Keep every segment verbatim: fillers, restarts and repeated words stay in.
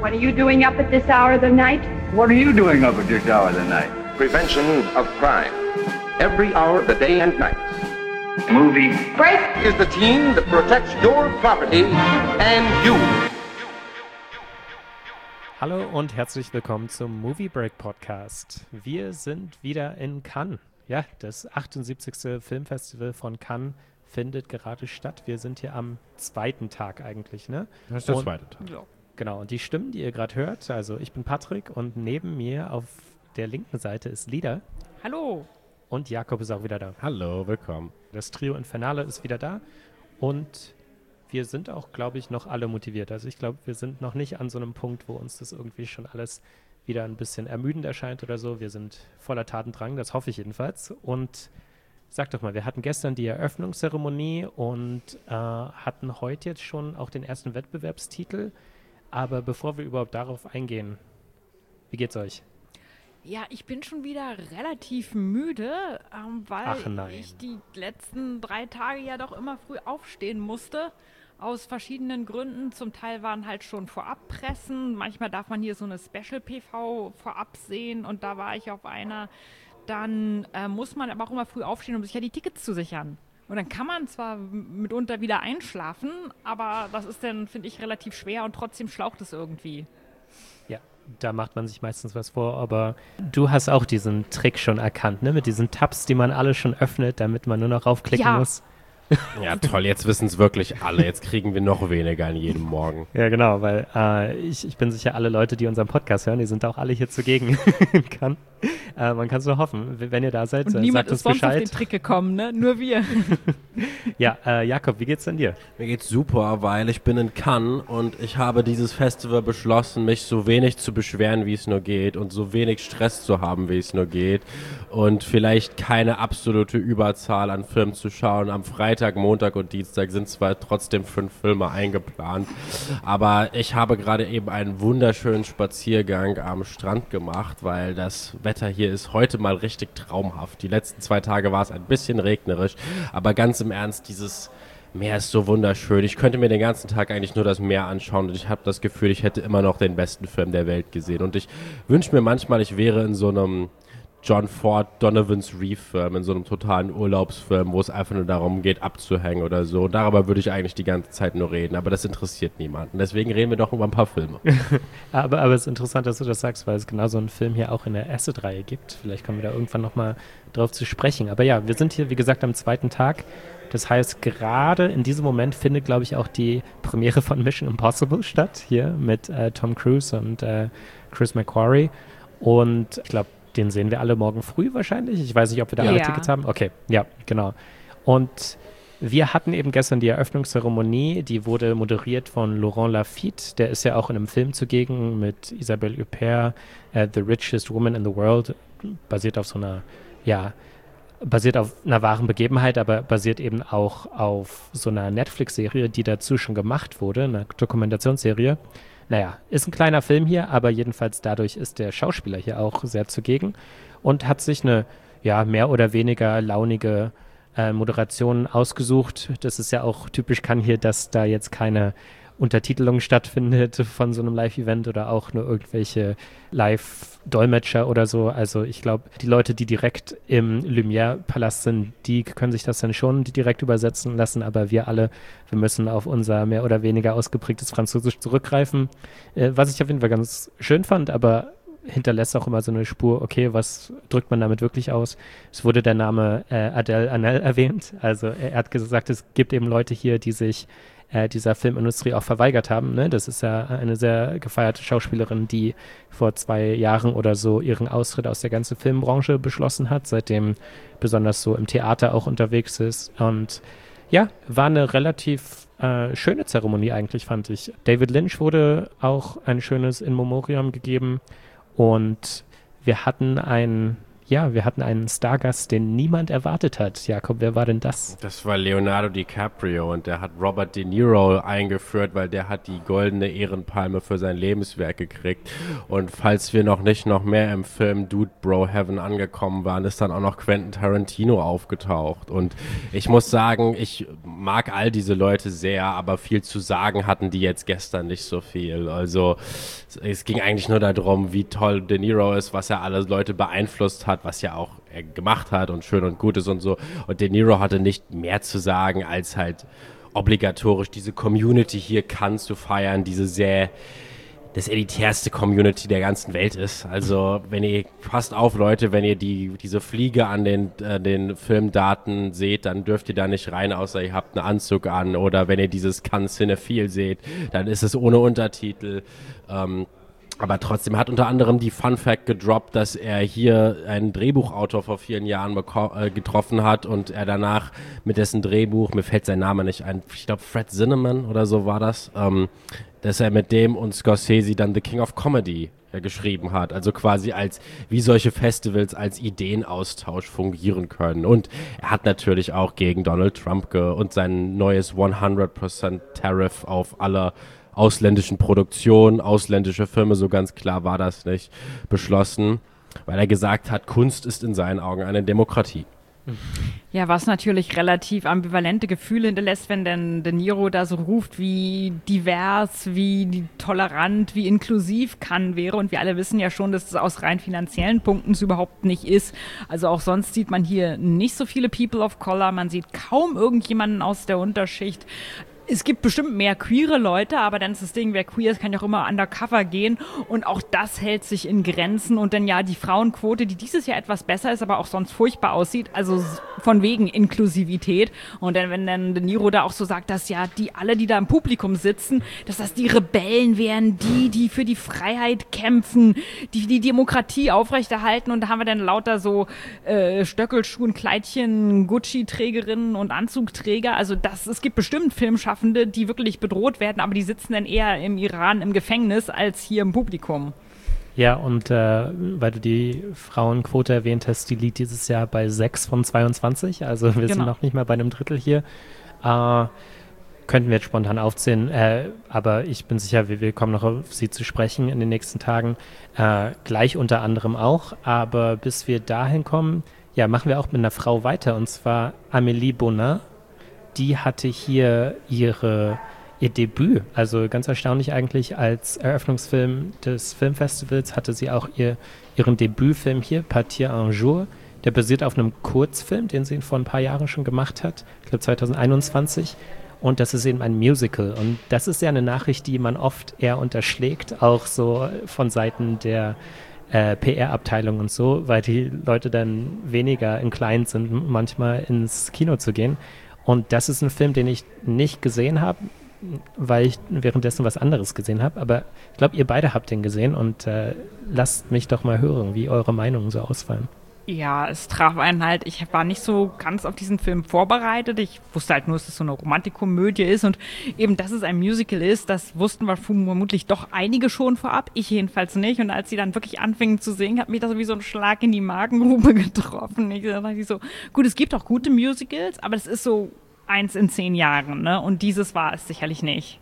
What are you doing up at this hour of the night? What are you doing up at this hour of the night? Prevention of crime. Every hour of the day and night. Movie Break is the team that protects your property and you. Hallo und herzlich willkommen zum Movie Break Podcast. Wir sind wieder in Cannes. Ja, das achtundsiebzigste Filmfestival von Cannes findet gerade statt. Wir sind hier am zweiten Tag eigentlich, ne? Das ist der und, zweite Tag. Ja, genau, und die Stimmen, die ihr gerade hört, also ich bin Patrick und neben mir auf der linken Seite ist Lida. Hallo. Und Jakob ist auch wieder da. Hallo, willkommen. Das Trio Infernale ist wieder da und wir sind auch, glaube ich, noch alle motiviert. Also ich glaube, wir sind noch nicht an so einem Punkt, wo uns das irgendwie schon alles wieder ein bisschen ermüdend erscheint oder so. Wir sind voller Tatendrang, das hoffe ich jedenfalls. Und sag doch mal, wir hatten gestern die Eröffnungszeremonie und äh, hatten heute jetzt schon auch den ersten Wettbewerbstitel. Aber bevor wir überhaupt darauf eingehen, wie geht's euch? Ja, ich bin schon wieder relativ müde, ähm, weil Ach nein. ich die letzten drei Tage ja doch immer früh aufstehen musste. Aus verschiedenen Gründen. Zum Teil waren halt schon Vorabpressen. Manchmal darf man hier so eine Special-P V vorab sehen und da war ich auf einer. Dann äh, muss man aber auch immer früh aufstehen, um sich ja die Tickets zu sichern. Und dann kann man zwar mitunter wieder einschlafen, aber das ist dann, finde ich, relativ schwer und trotzdem schlaucht es irgendwie. Ja, da macht man sich meistens was vor, aber du hast auch diesen Trick schon erkannt, ne? Mit diesen Tabs, die man alle schon öffnet, damit man nur noch raufklicken Ja. muss. Ja, toll, jetzt wissen es wirklich alle. Jetzt kriegen wir noch weniger an jedem Morgen. Ja, genau, weil äh, ich, ich bin sicher, alle Leute, die unseren Podcast hören, die sind auch alle hier zugegen. kann, äh, man kann es nur hoffen. Wenn ihr da seid, Und äh, niemand sagt uns ist sonst Bescheid. auf den Trick gekommen, ne? Nur wir. Ja, äh, Jakob, wie geht's denn dir? Mir geht's super, weil ich bin in Cannes und ich habe dieses Festival beschlossen, mich so wenig zu beschweren, wie es nur geht und so wenig Stress zu haben, wie es nur geht und vielleicht keine absolute Überzahl an Filmen zu schauen. Am Freitag, Montag und Dienstag sind zwar trotzdem fünf Filme eingeplant, aber ich habe gerade eben einen wunderschönen Spaziergang am Strand gemacht, weil das Wetter hier ist heute mal richtig traumhaft. Die letzten zwei Tage war es ein bisschen regnerisch, aber ganz im Ernst, dieses Meer ist so wunderschön. Ich könnte mir den ganzen Tag eigentlich nur das Meer anschauen und ich habe das Gefühl, ich hätte immer noch den besten Film der Welt gesehen. Und ich wünsche mir manchmal, ich wäre in so einem John Ford, Donovan's Reef-Film, in so einem totalen Urlaubsfilm, wo es einfach nur darum geht, abzuhängen oder so. Und darüber würde ich eigentlich die ganze Zeit nur reden, aber das interessiert niemanden. Deswegen reden wir doch über ein paar Filme. aber, aber es ist interessant, dass du das sagst, weil es genau so einen Film hier auch in der Acid-Reihe gibt. Vielleicht kommen wir da irgendwann nochmal drauf zu sprechen. Aber ja, wir sind hier, wie gesagt, am zweiten Tag. Das heißt, gerade in diesem Moment findet, glaube ich, auch die Premiere von Mission Impossible statt, hier mit äh, Tom Cruise und äh, Chris McQuarrie. Und ich glaube, den sehen wir alle morgen früh wahrscheinlich. Ich weiß nicht, ob wir da ja. alle Tickets haben. Okay, ja, genau. Und wir hatten eben gestern die Eröffnungszeremonie, die wurde moderiert von Laurent Lafitte. Der ist ja auch in einem Film zugegen mit Isabelle Huppert, uh, The Richest Woman in the World, basiert auf so einer, ja, basiert auf einer wahren Begebenheit, aber basiert eben auch auf so einer Netflix-Serie, die dazu schon gemacht wurde, eine Dokumentationsserie. Naja, ist ein kleiner Film hier, aber jedenfalls dadurch ist der Schauspieler hier auch sehr zugegen und hat sich eine, ja, mehr oder weniger launige äh, Moderation ausgesucht. Das ist ja auch typisch Cannes hier, dass da jetzt keine Untertitelung stattfindet von so einem Live-Event oder auch nur irgendwelche Live-Dolmetscher oder so. Also ich glaube, die Leute, die direkt im Lumière-Palast sind, die können sich das dann schon direkt übersetzen lassen, aber wir alle, wir müssen auf unser mehr oder weniger ausgeprägtes Französisch zurückgreifen, äh, was ich auf jeden Fall ganz schön fand, aber hinterlässt auch immer so eine Spur, okay, was drückt man damit wirklich aus? Es wurde der Name äh, Adèle Haenel erwähnt, also er hat gesagt, es gibt eben Leute hier, die sich äh, dieser Filmindustrie auch verweigert haben. Ne? Das ist ja eine sehr gefeierte Schauspielerin, die vor zwei Jahren oder so ihren Austritt aus der ganzen Filmbranche beschlossen hat, seitdem besonders so im Theater auch unterwegs ist. Und ja, war eine relativ äh, schöne Zeremonie eigentlich, fand ich. David Lynch wurde auch ein schönes In Memoriam gegeben und wir hatten ein ja, wir hatten einen Stargast, den niemand erwartet hat. Jakob, wer war denn das? Das war Leonardo DiCaprio und der hat Robert De Niro eingeführt, weil der hat die goldene Ehrenpalme für sein Lebenswerk gekriegt. Und falls wir noch nicht noch mehr im Film Dude Bro Heaven angekommen waren, ist dann auch noch Quentin Tarantino aufgetaucht. Und ich muss sagen, ich mag all diese Leute sehr, aber viel zu sagen hatten die jetzt gestern nicht so viel. Also es ging eigentlich nur darum, wie toll De Niro ist, was er alle Leute beeinflusst hat, was ja auch er gemacht hat und schön und gut ist und so. Und De Niro hatte nicht mehr zu sagen, als halt obligatorisch diese Community hier Cannes zu feiern, diese sehr, das elitärste Community der ganzen Welt ist. Also wenn ihr, passt auf Leute, wenn ihr die diese Fliege an den, äh, den Filmdaten seht, dann dürft ihr da nicht rein, außer ihr habt einen Anzug an. Oder wenn ihr dieses Cannes Cinephile seht, dann ist es ohne Untertitel. Ähm, Aber trotzdem hat unter anderem die Fun Fact gedroppt, dass er hier einen Drehbuchautor vor vielen Jahren beko- äh, getroffen hat und er danach mit dessen Drehbuch, mir fällt sein Name nicht ein, ich glaube Fred Zinnemann oder so war das, ähm, dass er mit dem und Scorsese dann The King of Comedy äh, geschrieben hat. Also quasi als, wie solche Festivals als Ideenaustausch fungieren können. Und er hat natürlich auch gegen Donald Trump ge- und sein neues hundert Prozent Tariff auf alle ausländischen Produktionen, ausländische Filme, so ganz klar war das nicht, beschlossen, weil er gesagt hat, Kunst ist in seinen Augen eine Demokratie. Ja, was natürlich relativ ambivalente Gefühle hinterlässt, wenn denn De Niro da so ruft, wie divers, wie tolerant, wie inklusiv Cannes wäre. Und wir alle wissen ja schon, dass es aus rein finanziellen Punkten so überhaupt nicht ist. Also auch sonst sieht man hier nicht so viele People of Color, man sieht kaum irgendjemanden aus der Unterschicht. Es gibt bestimmt mehr queere Leute, aber dann ist das Ding, wer queer ist, kann ja auch immer undercover gehen und auch das hält sich in Grenzen und dann ja die Frauenquote, die dieses Jahr etwas besser ist, aber auch sonst furchtbar aussieht, also von wegen Inklusivität und dann, wenn dann De Niro da auch so sagt, dass ja die alle, die da im Publikum sitzen, dass das die Rebellen wären, die, die für die Freiheit kämpfen, die die Demokratie aufrechterhalten und da haben wir dann lauter so äh, Stöckelschuhen, Kleidchen, Gucci-Trägerinnen und Anzugträger, also das, es gibt bestimmt Filmschaffende, die wirklich bedroht werden, aber die sitzen dann eher im Iran im Gefängnis als hier im Publikum. Ja, und äh, weil du die Frauenquote erwähnt hast, die liegt dieses Jahr bei sechs von zweiundzwanzig, also wir Genau. sind noch nicht mal bei einem Drittel hier. Äh, könnten wir jetzt spontan aufzählen, äh, aber ich bin sicher, wir, wir kommen noch auf sie zu sprechen in den nächsten Tagen, äh, gleich unter anderem auch, aber bis wir dahin kommen, ja, machen wir auch mit einer Frau weiter, und zwar Amélie Bonin. Die hatte hier ihre, ihr Debüt, also ganz erstaunlich eigentlich, als Eröffnungsfilm des Filmfestivals hatte sie auch ihr, ihren Debütfilm hier, Partir un jour, der basiert auf einem Kurzfilm, den sie vor ein paar Jahren schon gemacht hat, ich glaube zwanzig einundzwanzig, und das ist eben ein Musical und das ist ja eine Nachricht, die man oft eher unterschlägt, auch so von Seiten der äh, P R-Abteilung und so, weil die Leute dann weniger inclined sind, manchmal ins Kino zu gehen. Und das ist ein Film, den ich nicht gesehen habe, weil ich währenddessen was anderes gesehen habe. Aber ich glaube, ihr beide habt den gesehen und äh, lasst mich doch mal hören, wie eure Meinungen so ausfallen. Ja, es traf einen halt, ich war nicht so ganz auf diesen Film vorbereitet. Ich wusste halt nur, dass es so eine Romantikkomödie ist und eben, dass es ein Musical ist, das wussten wir vermutlich doch einige schon vorab, ich jedenfalls nicht. Und als sie dann wirklich anfingen zu singen, hat mich das wie so ein Schlag in die Magengrube getroffen. Ich dachte so, gut, es gibt auch gute Musicals, aber es ist so eins in zehn Jahren, ne? Und dieses war es sicherlich nicht.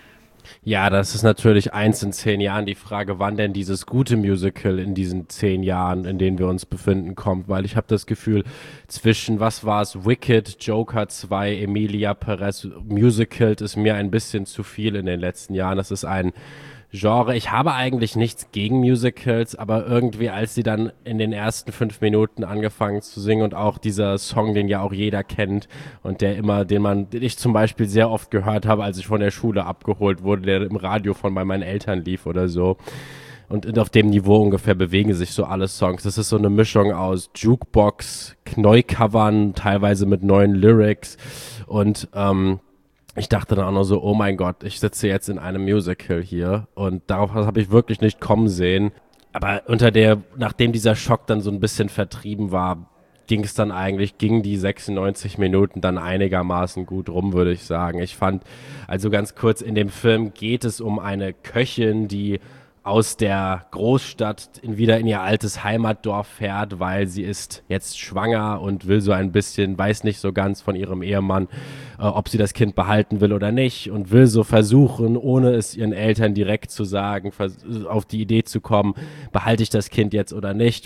Ja, das ist natürlich eins in zehn Jahren die Frage, wann denn dieses gute Musical in diesen zehn Jahren, in denen wir uns befinden, kommt, weil ich habe das Gefühl, zwischen, was war es, Wicked, Joker zwei, Emilia Perez, Musicals ist mir ein bisschen zu viel in den letzten Jahren. Das ist ein Genre, ich habe eigentlich nichts gegen Musicals, aber irgendwie, als sie dann in den ersten fünf Minuten angefangen zu singen und auch dieser Song, den ja auch jeder kennt und der immer, den man, den ich zum Beispiel sehr oft gehört habe, als ich von der Schule abgeholt wurde, der im Radio von bei meinen Eltern lief oder so. Und auf dem Niveau ungefähr bewegen sich so alle Songs. Das ist so eine Mischung aus Jukebox, Neucovern, teilweise mit neuen Lyrics und ähm, ich dachte dann auch nur so, oh mein Gott, ich sitze jetzt in einem Musical hier und darauf habe ich wirklich nicht kommen sehen. Aber unter der, nachdem dieser Schock dann so ein bisschen vertrieben war, ging es dann eigentlich, gingen die sechsundneunzig Minuten dann einigermaßen gut rum, würde ich sagen. Ich fand, also ganz kurz, in dem Film geht es um eine Köchin, die aus der Großstadt in, wieder in ihr altes Heimatdorf fährt, weil sie ist jetzt schwanger und will so ein bisschen, weiß nicht so ganz von ihrem Ehemann, äh, ob sie das Kind behalten will oder nicht und will so versuchen, ohne es ihren Eltern direkt zu sagen, vers- auf die Idee zu kommen, behalte ich das Kind jetzt oder nicht.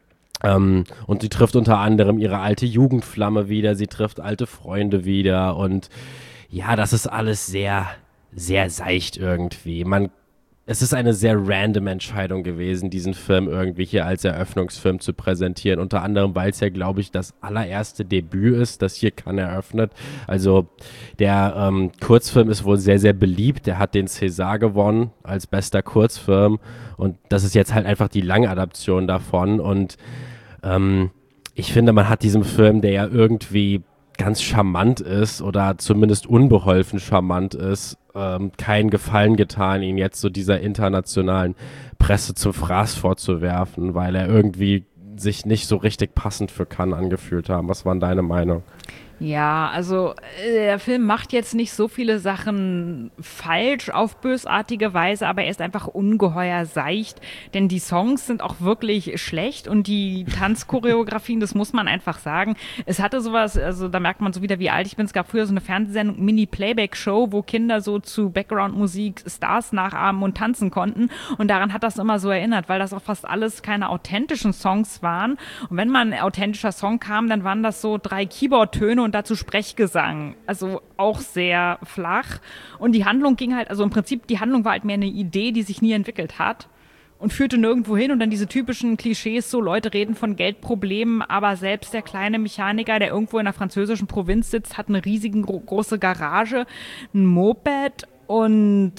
Ähm, und sie trifft unter anderem ihre alte Jugendflamme wieder, sie trifft alte Freunde wieder und ja, das ist alles sehr, sehr seicht irgendwie. Man Es ist eine sehr random Entscheidung gewesen, diesen Film irgendwie hier als Eröffnungsfilm zu präsentieren. Unter anderem, weil es ja, glaube ich, das allererste Debüt ist, das hier Cannes eröffnet. Also der ähm, Kurzfilm ist wohl sehr, sehr beliebt. Der hat den César gewonnen als bester Kurzfilm. Und das ist jetzt halt einfach die Langadaption davon. Und ähm, ich finde, man hat diesem Film, der ja irgendwie ganz charmant ist oder zumindest unbeholfen charmant ist, ähm, keinen Gefallen getan, ihn jetzt so dieser internationalen Presse zum Fraß vorzuwerfen, weil er irgendwie sich nicht so richtig passend für Cannes angefühlt haben. Was war deine Meinung? Ja, also äh, der Film macht jetzt nicht so viele Sachen falsch auf bösartige Weise, aber er ist einfach ungeheuer seicht, denn die Songs sind auch wirklich schlecht und die Tanzchoreografien, das muss man einfach sagen. Es hatte sowas, also da merkt man so wieder, wie alt ich bin. Es gab früher so eine Fernsehsendung, Mini-Playback-Show, wo Kinder so zu Background-Musik Stars nachahmen und tanzen konnten und daran hat das immer so erinnert, weil das auch fast alles keine authentischen Songs waren und wenn mal ein authentischer Song kam, dann waren das so drei Keyboard-Töne und dazu Sprechgesang, also auch sehr flach. Und die Handlung ging halt, also im Prinzip, die Handlung war halt mehr eine Idee, die sich nie entwickelt hat und führte nirgendwo hin und dann diese typischen Klischees, so Leute reden von Geldproblemen, aber selbst der kleine Mechaniker, der irgendwo in einer französischen Provinz sitzt, hat eine riesige gro- große Garage, ein Moped und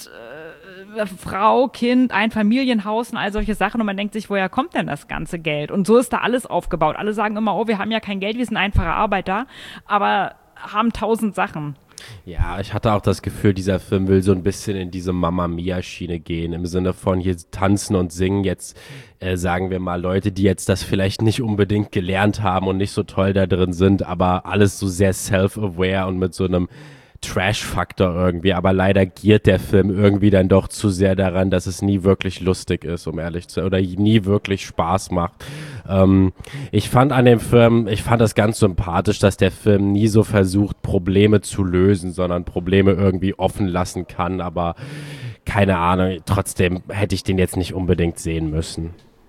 äh, Frau, Kind, ein Familienhaus und all solche Sachen und man denkt sich, woher kommt denn das ganze Geld? Und so ist da alles aufgebaut. Alle sagen immer, oh, wir haben ja kein Geld, wir sind einfache Arbeiter, aber haben tausend Sachen. Ja, ich hatte auch das Gefühl, dieser Film will so ein bisschen in diese Mamma-Mia-Schiene gehen, im Sinne von hier tanzen und singen jetzt, äh, sagen wir mal, Leute, die jetzt das vielleicht nicht unbedingt gelernt haben und nicht so toll da drin sind, aber alles so sehr self-aware und mit so einem Trash-Faktor irgendwie, aber leider giert der Film irgendwie dann doch zu sehr daran, dass es nie wirklich lustig ist, um ehrlich zu sein, oder nie wirklich Spaß macht. Ähm, ich fand an dem Film, ich fand das ganz sympathisch, dass der Film nie so versucht, Probleme zu lösen, sondern Probleme irgendwie offen lassen kann, aber keine Ahnung, trotzdem hätte ich den jetzt nicht unbedingt sehen müssen.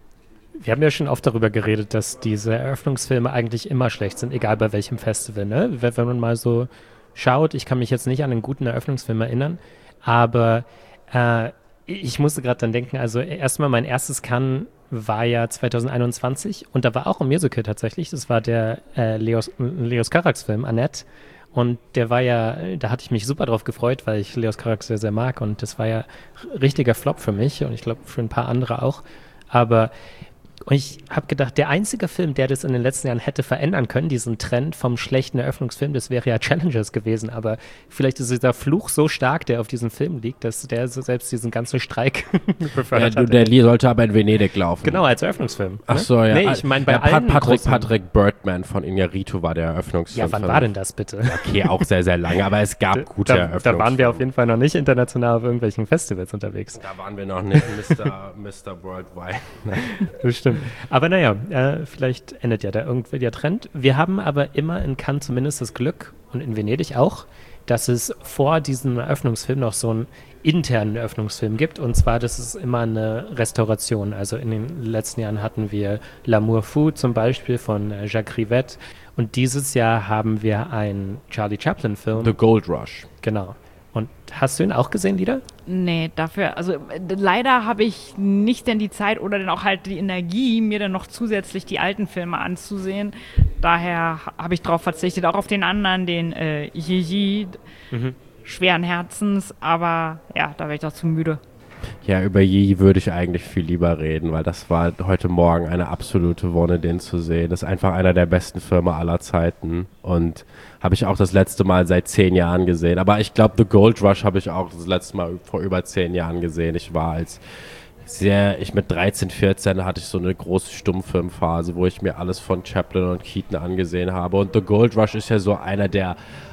Wir haben ja schon oft darüber geredet, dass diese Eröffnungsfilme eigentlich immer schlecht sind, egal bei welchem Festival, ne? Wenn, wenn man mal so schaut, ich kann mich jetzt nicht an einen guten Eröffnungsfilm erinnern, aber äh, ich musste gerade dann denken, also erstmal mein erstes Cannes war ja zwanzig einundzwanzig und da war auch ein Musical tatsächlich, das war der äh, Leos, Leos Carax-Film, Annette, und der war ja, da hatte ich mich super drauf gefreut, weil ich Leos Carax sehr, sehr mag und das war ja richtiger Flop für mich und ich glaube für ein paar andere auch, aber und ich habe gedacht, der einzige Film, der das in den letzten Jahren hätte verändern können, diesen Trend vom schlechten Eröffnungsfilm, das wäre ja Challengers gewesen. Aber vielleicht ist dieser Fluch so stark, der auf diesem Film liegt, dass der so selbst diesen ganzen Streik befördert Ja, äh, du, hat. der sollte aber in Venedig laufen. Genau, als Eröffnungsfilm. Ach ne? so, ja. Nee, ich meine bei ja, allen Patrick, großen- Patrick Bergman von Iñárritu war der Eröffnungsfilm. Ja, wann war denn das bitte? Okay, auch sehr, sehr lange, aber es gab gute da, Eröffnungsfilme. da waren wir auf jeden Fall noch nicht international auf irgendwelchen Festivals unterwegs. Da waren wir noch nicht Mister Mister Worldwide. Das stimmt. Aber naja, äh, vielleicht endet ja da irgendwie der Trend. Wir haben aber immer in Cannes zumindest das Glück und in Venedig auch, dass es vor diesem Eröffnungsfilm noch so einen internen Eröffnungsfilm gibt. Und zwar, das ist immer eine Restauration. Also in den letzten Jahren hatten wir L'Amour Fou zum Beispiel von äh, Jacques Rivette. Und dieses Jahr haben wir einen Charlie Chaplin-Film. The Gold Rush. Genau. Und hast du ihn auch gesehen, Lieder? Nee, dafür, also äh, leider habe ich nicht denn die Zeit oder dann auch halt die Energie, mir dann noch zusätzlich die alten Filme anzusehen. Daher ha- habe ich darauf verzichtet, auch auf den anderen, den äh, Gigi, Mhm. schweren Herzens, aber ja, da wäre ich doch zu müde. Ja, über Yi würde ich eigentlich viel lieber reden, weil das war heute Morgen eine absolute Wonne, den zu sehen. Das ist einfach einer der besten Filme aller Zeiten und habe ich auch das letzte Mal seit zehn Jahren gesehen. Aber ich glaube, The Gold Rush habe ich auch das letzte Mal vor über zehn Jahren gesehen. Ich war als sehr, ich mit dreizehn, vierzehn hatte ich so eine große Stummfilmphase, wo ich mir alles von Chaplin und Keaton angesehen habe. Und The Gold Rush ist ja so einer der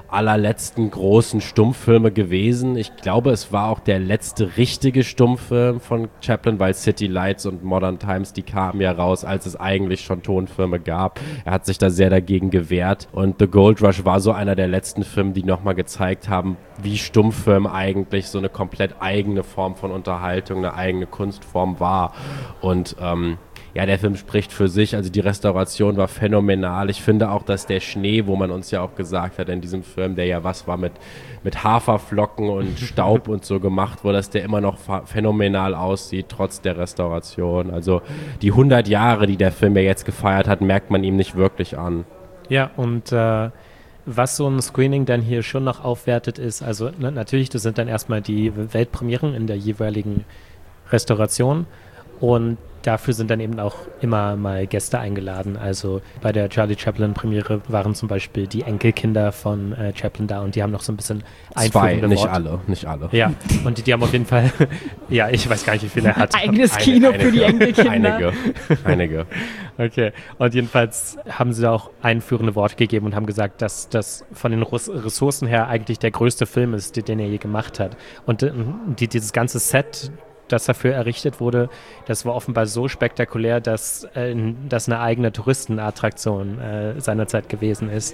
allerletzten großen Stummfilme gewesen. Ich glaube, es war auch der letzte richtige Stummfilm von Chaplin, weil City Lights und Modern Times, die kamen ja raus, als es eigentlich schon Tonfilme gab. Er hat sich da sehr dagegen gewehrt und The Gold Rush war so einer der letzten Filme, die nochmal gezeigt haben, wie Stummfilm eigentlich so eine komplett eigene Form von Unterhaltung, eine eigene Kunstform war. Und ähm, ja, der Film spricht für sich, also die Restauration war phänomenal. Ich finde auch, dass der Schnee, wo man uns ja auch gesagt hat in diesem Film, der ja was war mit, mit Haferflocken und Staub und so gemacht wurde, dass der immer noch phänomenal aussieht, trotz der Restauration. Also die hundert Jahre, die der Film ja jetzt gefeiert hat, merkt man ihm nicht wirklich an. Ja, und äh, was so ein Screening dann hier schon noch aufwertet ist, also ne, natürlich, das sind dann erstmal die Weltpremieren in der jeweiligen Restauration und dafür sind dann eben auch immer mal Gäste eingeladen. Also bei der Charlie Chaplin-Premiere waren zum Beispiel die Enkelkinder von äh, Chaplin da und die haben noch so ein bisschen einführende Zwei, nicht Worte. alle, nicht alle. Ja, und die, die haben auf jeden Fall, ja, ich weiß gar nicht, wie viele er hat. Eigenes Kino für die Enkelkinder. Einige, einige. Okay, und jedenfalls haben sie da auch einführende Worte gegeben und haben gesagt, dass das von den Ressourcen her eigentlich der größte Film ist, den er je gemacht hat. Und äh, die, dieses ganze Set, das dafür errichtet wurde, das war offenbar so spektakulär, dass äh, das eine eigene Touristenattraktion äh, seinerzeit gewesen ist.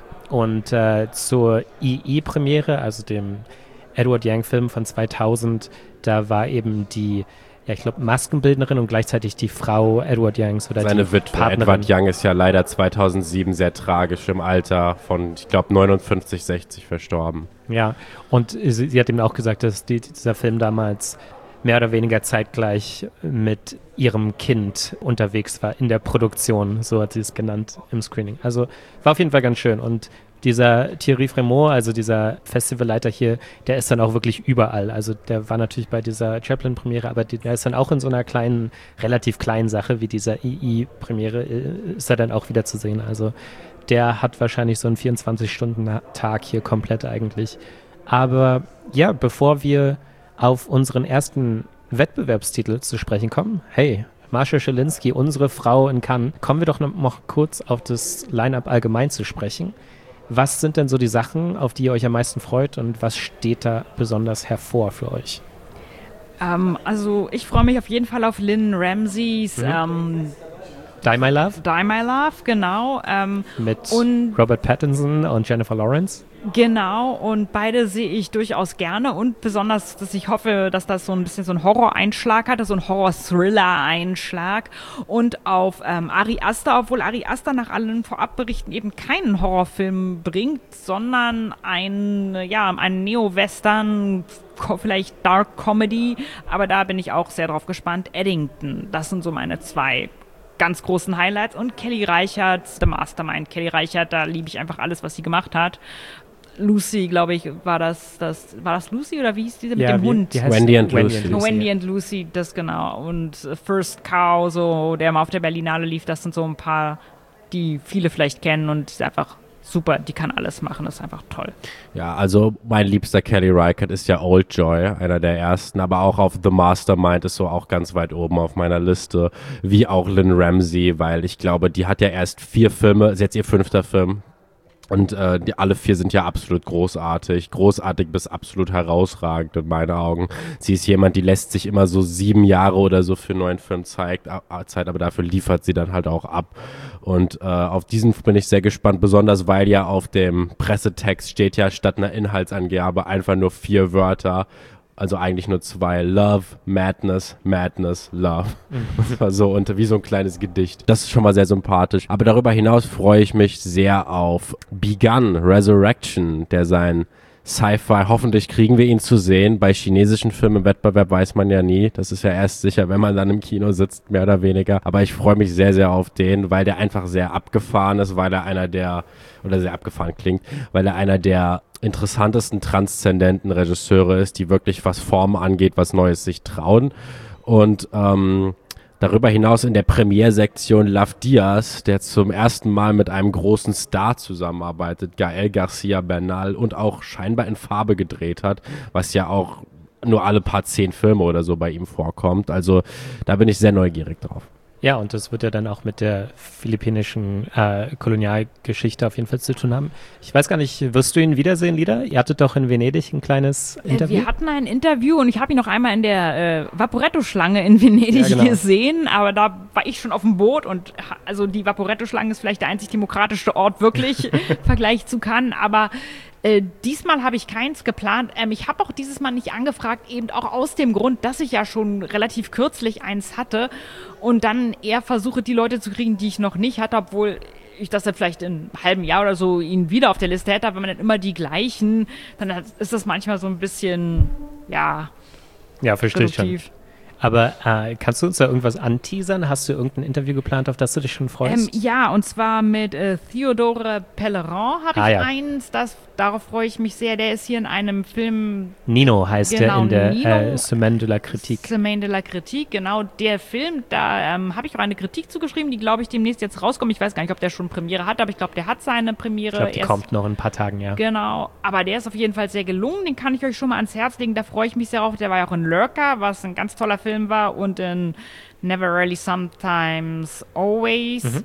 Und äh, zur I I-Premiere, also dem Edward Yang-Film von zweitausend, da war eben die, ja, ich glaube, Maskenbildnerin und gleichzeitig die Frau Edward Youngs oder Seine die Witwe Partnerin. Edward Young ist ja leider zweitausendsieben sehr tragisch im Alter von, ich glaube, neunundfünfzig, sechzig verstorben. Ja, und sie, sie hat eben auch gesagt, dass die, dieser Film damals mehr oder weniger zeitgleich mit ihrem Kind unterwegs war in der Produktion, so hat sie es genannt im Screening. Also war auf jeden Fall ganz schön. Und dieser Thierry Frémaux, also dieser Festivalleiter hier, der ist dann auch wirklich überall. Also der war natürlich bei dieser Chaplin-Premiere, aber die, der ist dann auch in so einer kleinen, relativ kleinen Sache wie dieser I I-Premiere, ist er dann auch wieder zu sehen. Also der hat wahrscheinlich so einen vierundzwanzig-Stunden-Tag hier komplett eigentlich. Aber ja, bevor wir auf unseren ersten Wettbewerbstitel zu sprechen kommen. Hey, Marsha Schilinski, unsere Frau in Cannes. Kommen wir doch noch, noch kurz auf das Line-Up allgemein zu sprechen. Was sind denn so die Sachen, auf die ihr euch am meisten freut und was steht da besonders hervor für euch? Ähm, also ich freue mich auf jeden Fall auf Lynn Ramseys mhm. ähm, Die My Love? Die My Love, genau. Ähm, Mit und Robert Pattinson und Jennifer Lawrence. Genau, und beide sehe ich durchaus gerne und besonders, dass ich hoffe, dass das so ein bisschen so ein Horror-Einschlag hat, so ein Horror-Thriller-Einschlag. Und auf ähm, Ari Aster, obwohl Ari Aster nach allen Vorabberichten eben keinen Horrorfilm bringt, sondern ein, ja, ein Neo-Western, vielleicht Dark Comedy, aber da bin ich auch sehr drauf gespannt. Eddington, das sind so meine zwei ganz großen Highlights. Und Kelly Reichardt, The Mastermind. Kelly Reichardt, da liebe ich einfach alles, was sie gemacht hat. Lucy, glaube ich, war das, das, war das Lucy oder wie hieß diese ja, mit dem wie, Hund? Die heißt Wendy and Wendy Lucy. and Lucy. Wendy ja. and Lucy, das genau. Und First Cow, so, der mal auf der Berlinale lief, das sind so ein paar, die viele vielleicht kennen und ist einfach super, die kann alles machen, das ist einfach toll. Ja, also mein liebster Kelly Reichardt ist ja Old Joy, einer der ersten, aber auch auf The Mastermind ist so auch ganz weit oben auf meiner Liste, wie auch Lynn Ramsey, weil ich glaube, die hat ja erst vier Filme, ist jetzt ihr fünfter Film. Und äh, die, alle vier sind ja absolut großartig, großartig bis absolut herausragend in meinen Augen. Sie ist jemand, die lässt sich immer so sieben Jahre oder so für einen neuen Film zeigt, äh, Zeit, aber dafür liefert sie dann halt auch ab. Und äh, auf diesen bin ich sehr gespannt, besonders weil ja auf dem Pressetext steht ja statt einer Inhaltsangabe einfach nur vier Wörter. Also eigentlich nur zwei. Love, Madness, Madness, Love. Mhm. So, und wie so ein kleines Gedicht. Das ist schon mal sehr sympathisch. Aber darüber hinaus freue ich mich sehr auf Begun, Resurrection, der sein Sci-Fi, hoffentlich kriegen wir ihn zu sehen. Bei chinesischen Filmen im Wettbewerb weiß man ja nie. Das ist ja erst sicher, wenn man dann im Kino sitzt, mehr oder weniger. Aber ich freue mich sehr, sehr auf den, weil der einfach sehr abgefahren ist, weil er einer der, oder sehr abgefahren klingt, weil er einer der interessantesten transzendenten Regisseure ist, die wirklich, was Formen angeht, was Neues sich trauen. Und ähm, darüber hinaus in der Premiersektion Love Diaz, der zum ersten Mal mit einem großen Star zusammenarbeitet, Gael García Bernal, und auch scheinbar in Farbe gedreht hat, was ja auch nur alle paar zehn Filme oder so bei ihm vorkommt. Also da bin ich sehr neugierig drauf. Ja, und das wird ja dann auch mit der philippinischen äh, Kolonialgeschichte auf jeden Fall zu tun haben. Ich weiß gar nicht, wirst du ihn wiedersehen, Lida? Ihr hattet doch in Venedig ein kleines Interview. Äh, wir hatten ein Interview und ich habe ihn noch einmal in der äh, Vaporetto-Schlange in Venedig Ja, genau. gesehen, aber da war ich schon auf dem Boot und ha- also die Vaporetto-Schlange ist vielleicht der einzig demokratische Ort wirklich im Vergleich zu Cannes, aber Äh, diesmal habe ich keins geplant. Ähm, ich habe auch dieses Mal nicht angefragt, eben auch aus dem Grund, dass ich ja schon relativ kürzlich eins hatte und dann eher versuche, die Leute zu kriegen, die ich noch nicht hatte, obwohl ich das dann vielleicht in einem halben Jahr oder so ihn wieder auf der Liste hätte, aber wenn man dann immer die gleichen, dann hat- ist das manchmal so ein bisschen, ja, Ja, verstehe ich schon. reduktiv. Aber äh, kannst du uns da irgendwas anteasern? Hast du irgendein Interview geplant, auf das du dich schon Ähm, freust? ja, und zwar mit äh, Theodore Pellerin habe ich Ah, ja. eins, das, darauf freue ich mich sehr. Der ist hier in einem Film Nino heißt genau, der in der Nino. äh, Semaine de la Critique. Semaine de la Critique, genau, der Film, da ähm, habe ich auch eine Kritik zugeschrieben, die, glaube ich, demnächst jetzt rauskommt. Ich weiß gar nicht, ob der schon Premiere hat, aber ich glaube, der hat seine Premiere. Ich glaube, die erst. kommt noch in ein paar Tagen, ja. Genau, aber der ist auf jeden Fall sehr gelungen, den kann ich euch schon mal ans Herz legen, da freue ich mich sehr auf. Der war ja auch in Lurker, was ein ganz toller Film war, und in Never Really Sometimes Always. Mhm.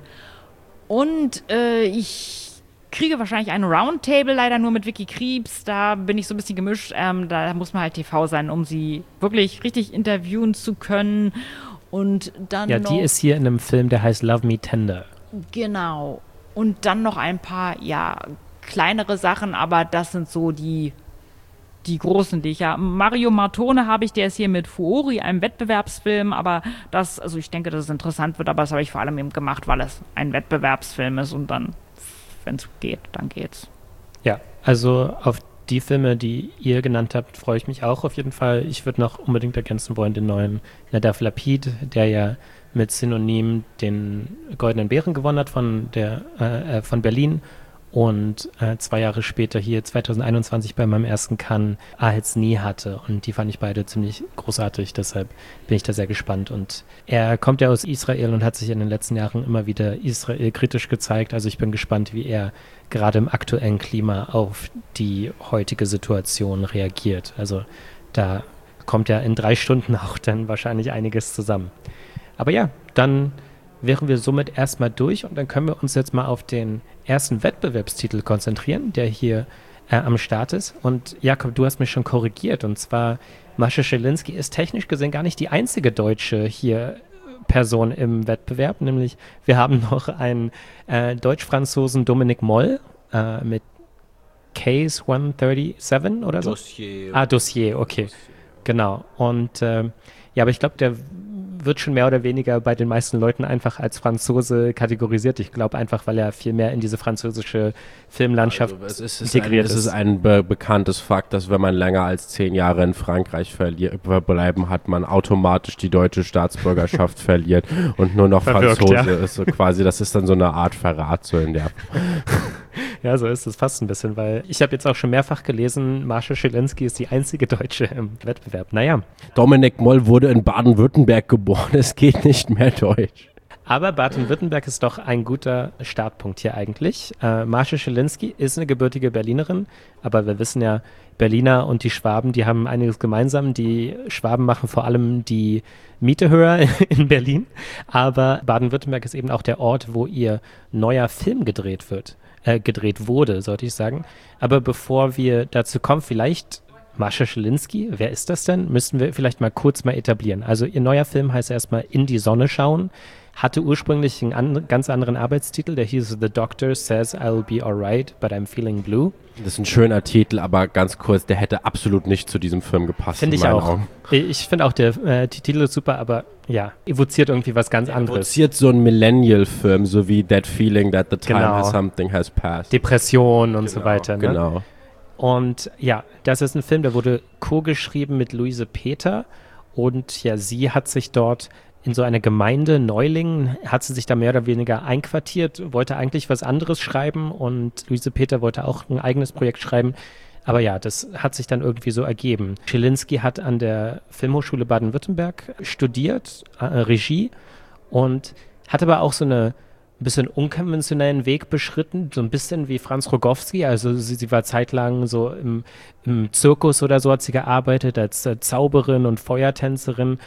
Und äh, ich kriege wahrscheinlich einen Roundtable, leider nur mit Vicky Kriebs, da bin ich so ein bisschen gemischt, ähm, da muss man halt T V sein, um sie wirklich richtig interviewen zu können. Und dann Ja, noch, die ist hier in einem Film, der heißt Love Me Tender. genau. Und dann noch ein paar, ja, kleinere Sachen, aber das sind so die, die großen, die ich ja. Mario Martone habe ich, der ist hier mit Fuori, einem Wettbewerbsfilm, aber das, also ich denke, dass es interessant wird, aber das habe ich vor allem eben gemacht, weil es ein Wettbewerbsfilm ist und dann, wenn es geht, dann geht's. Ja, also auf die Filme, die ihr genannt habt, freue ich mich auch auf jeden Fall. Ich würde noch unbedingt ergänzen wollen den neuen Nadav Lapid, der ja mit Synonym den Goldenen Bären gewonnen hat von, der, äh, äh, von Berlin und äh, zwei Jahre später hier zwanzig einundzwanzig bei meinem ersten Cannes als nie hatte. Und die fand ich beide ziemlich großartig, deshalb bin ich da sehr gespannt. Und er kommt ja aus Israel und hat sich in den letzten Jahren immer wieder Israel kritisch gezeigt. Also ich bin gespannt, wie er gerade im aktuellen Klima auf die heutige Situation reagiert. Also da kommt ja in drei Stunden auch dann wahrscheinlich einiges zusammen. Aber ja, dann wären wir somit erstmal durch und dann können wir uns jetzt mal auf den ersten Wettbewerbstitel konzentrieren, der hier äh, am Start ist. Und Jakob, du hast mich schon korrigiert, und zwar Mascha Schelinski ist technisch gesehen gar nicht die einzige deutsche hier Person im Wettbewerb, nämlich wir haben noch einen äh, Deutsch-Franzosen Dominik Moll äh, mit Case hundertsiebenunddreißig oder so. Dossier. Ah, Dossier, okay. Genau. Und äh, ja, aber ich glaube, der wird schon mehr oder weniger bei den meisten Leuten einfach als Franzose kategorisiert. Ich glaube einfach, weil er viel mehr in diese französische Filmlandschaft Also es ist, es ist ein, integriert es ist. ist ein be bekanntes Fakt, dass wenn man länger als zehn Jahre in Frankreich verbleiben hat, man automatisch die deutsche Staatsbürgerschaft verliert und nur noch Verwirkt, Franzose ja. ist. So quasi, das ist dann so eine Art Verrat so in der. Ja, so ist es fast ein bisschen, weil ich habe jetzt auch schon mehrfach gelesen, Mascha Schelinski ist die einzige Deutsche im Wettbewerb. Naja, Dominik Moll wurde in Baden-Württemberg geboren, es geht nicht mehr Deutsch. aber Baden-Württemberg ist doch ein guter Startpunkt hier eigentlich. Äh, Mascha Schelinski ist eine gebürtige Berlinerin, aber wir wissen ja, Berliner und die Schwaben, die haben einiges gemeinsam. Die Schwaben machen vor allem die Miete höher in Berlin, aber Baden-Württemberg ist eben auch der Ort, wo ihr neuer Film gedreht wird. Äh, gedreht wurde, sollte ich sagen. Aber bevor wir dazu kommen, vielleicht Mascha Schelinski, wer ist das denn? Müssten wir vielleicht mal kurz mal etablieren. Also ihr neuer Film heißt erstmal In die Sonne schauen, hatte ursprünglich einen an, ganz anderen Arbeitstitel, der hieß The Doctor Says I'll Be Alright, but I'm Feeling Blue. Das ist ein schöner Titel, aber ganz kurz, der hätte absolut nicht zu diesem Film gepasst. Finde in ich meinen auch. Augen. Ich finde auch, der äh, die Titel ist super, aber ja, evoziert irgendwie was ganz anderes. Produziert so ein Millennial-Film, so wie That Feeling That the Time Genau. Has Something Has Passed. Depression und so weiter. Ne? Genau. Und ja, das ist ein Film, der wurde co-geschrieben mit Luise Peter und ja, sie hat sich dort in so einer Gemeinde Neulingen, hat sie sich da mehr oder weniger einquartiert, wollte eigentlich was anderes schreiben und Luise Peter wollte auch ein eigenes Projekt schreiben. Aber ja, das hat sich dann irgendwie so ergeben. Schelinski hat an der Filmhochschule Baden-Württemberg studiert, äh, Regie, und hat aber auch so eine ein bisschen unkonventionellen Weg beschritten, so ein bisschen wie Franz Rogowski, also sie, sie war zeitlang so im, im Zirkus oder so hat sie gearbeitet, als äh, Zauberin und Feuertänzerin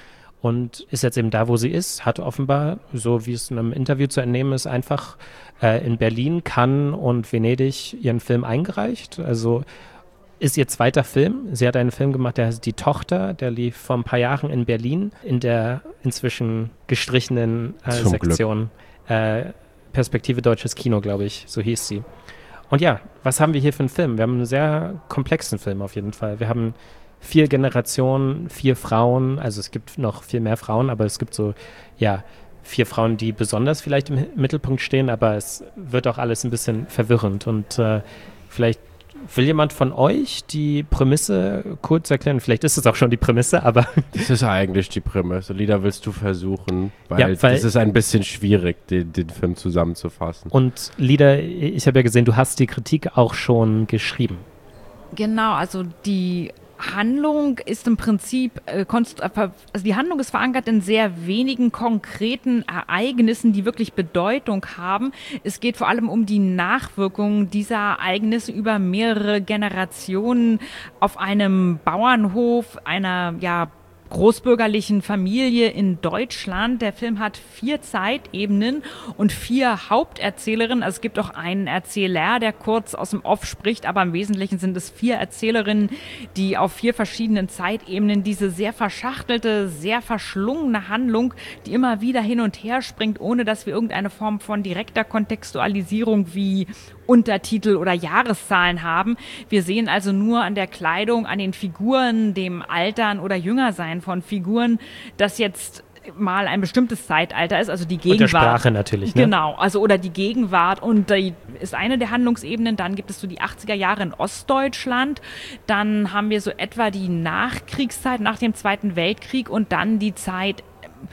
und ist jetzt eben da, wo sie ist, hat offenbar, so wie es in einem Interview zu entnehmen ist, einfach äh, in Berlin, Cannes und Venedig ihren Film eingereicht. Also ist ihr zweiter Film. Sie hat einen Film gemacht, der heißt Die Tochter, der lief vor ein paar Jahren in Berlin in der inzwischen gestrichenen äh, Sektion äh, Perspektive Deutsches Kino, glaube ich, so hieß sie. Und ja, was haben wir hier für einen Film? Wir haben einen sehr komplexen Film auf jeden Fall. Wir haben vier Generationen, vier Frauen, also es gibt noch viel mehr Frauen, aber es gibt so, ja, vier Frauen, die besonders vielleicht im Mittelpunkt stehen, aber es wird auch alles ein bisschen verwirrend. Und äh, vielleicht will jemand von euch die Prämisse kurz erklären? Vielleicht ist es auch schon die Prämisse, aber... Das ist eigentlich die Prämisse. Lida, willst du versuchen? Weil, ja, weil das ist ein bisschen schwierig, den, den Film zusammenzufassen. Und Lida, ich habe ja gesehen, du hast die Kritik auch schon geschrieben. Genau, also die Handlung ist im Prinzip, äh, konst- also die Handlung ist verankert in sehr wenigen konkreten Ereignissen, die wirklich Bedeutung haben. Es geht vor allem um die Nachwirkungen dieser Ereignisse über mehrere Generationen auf einem Bauernhof einer, ja, großbürgerlichen Familie in Deutschland. Der Film hat vier Zeitebenen und vier Haupterzählerinnen. Also es gibt auch einen Erzähler, der kurz aus dem Off spricht, aber im Wesentlichen sind es vier Erzählerinnen, die auf vier verschiedenen Zeitebenen diese sehr verschachtelte, sehr verschlungene Handlung, die immer wieder hin und her springt, ohne dass wir irgendeine Form von direkter Kontextualisierung wie Untertitel oder Jahreszahlen haben. Wir sehen also nur an der Kleidung, an den Figuren, dem Altern oder Jüngersein von Figuren, dass jetzt mal ein bestimmtes Zeitalter ist, also die Gegenwart. Und der Sprache natürlich, ne? Genau, also oder die Gegenwart und die ist eine der Handlungsebenen. Dann gibt es so die achtziger Jahre in Ostdeutschland. Dann haben wir so etwa die Nachkriegszeit nach dem Zweiten Weltkrieg und dann die Zeit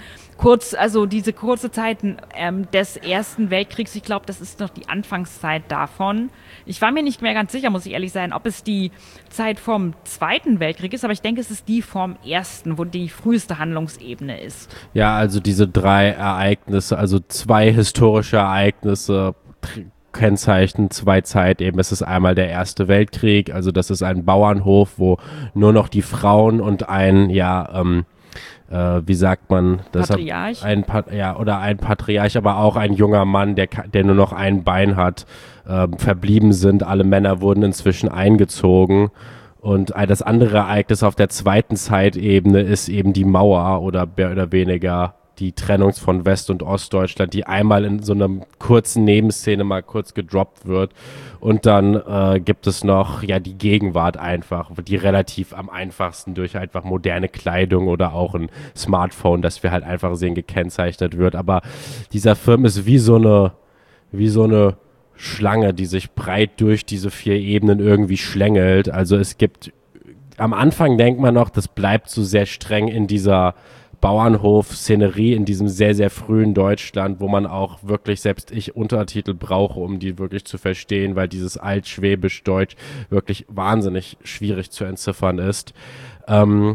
kurz, also diese kurze Zeit ähm, des Ersten Weltkriegs, ich glaube, das ist noch die Anfangszeit davon. Ich war mir nicht mehr ganz sicher, muss ich ehrlich sein, ob es die Zeit vom Zweiten Weltkrieg ist, aber ich denke, es ist die vom Ersten, wo die früheste Handlungsebene ist. Ja, also diese drei Ereignisse, also zwei historische Ereignisse kennzeichnen zwei Zeitebenen. Es ist einmal der Erste Weltkrieg, also das ist ein Bauernhof, wo nur noch die Frauen und ein, ja, ähm, Äh, wie sagt man, das Patriarch. Ein pa- ja, oder ein Patriarch, aber auch ein junger Mann, der, der nur noch ein Bein hat, äh, verblieben sind. Alle Männer wurden inzwischen eingezogen. Und das andere Ereignis auf der zweiten Zeitebene ist eben die Mauer oder mehr oder weniger die Trennung von West- und Ostdeutschland, die einmal in so einer kurzen Nebenszene mal kurz gedroppt wird. Und dann äh, gibt es noch ja die Gegenwart einfach, die relativ am einfachsten durch einfach moderne Kleidung oder auch ein Smartphone, das wir halt einfach sehen, gekennzeichnet wird. Aber dieser Film ist wie so eine, wie so eine Schlange, die sich breit durch diese vier Ebenen irgendwie schlängelt. Also es gibt, am Anfang denkt man noch, das bleibt so sehr streng in dieser Bauernhof-Szenerie, in diesem sehr, sehr frühen Deutschland, wo man auch wirklich, selbst ich, Untertitel brauche, um die wirklich zu verstehen, weil dieses Altschwäbisch-Deutsch wirklich wahnsinnig schwierig zu entziffern ist. Ähm,